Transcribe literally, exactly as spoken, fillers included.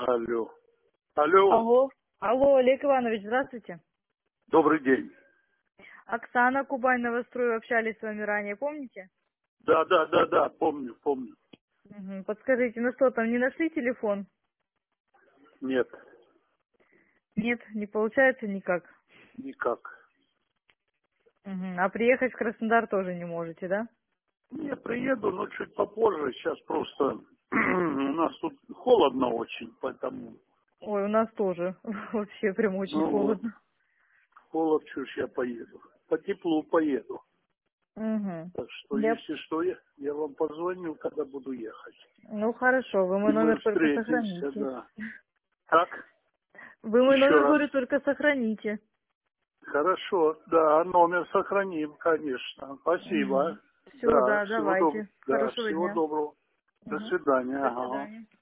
Алло. Алло. Алло. Алло, Олег Иванович, здравствуйте. Добрый день. Оксана, Кубань, Новострой, общались с вами ранее, помните? Да, да, да, да, помню, помню. Угу. Подскажите, ну что там, не нашли телефон? Нет, Нет, не получается никак. никак. Угу. А приехать в Краснодар тоже не можете, да? Не, приеду, но чуть попозже. Сейчас просто у нас тут холодно очень, поэтому... Ой, у нас тоже. Вообще прям очень Ну вот, холодно. холод, чушь, я поеду. По теплу поеду. Угу. Так что, Я... если что, я, я вам позвоню, когда буду ехать. Ну хорошо, вы И мой мы номер только встретимся, сохраните. да. Так, Вы мой еще номер, раз. говорю, только сохраните. Хорошо, да, номер сохраним, конечно. Угу. Спасибо. Все, Да, да, всего доброго. давайте. Да, Хорошего всего дня. доброго. До Угу. свидания. До Ага. свидания.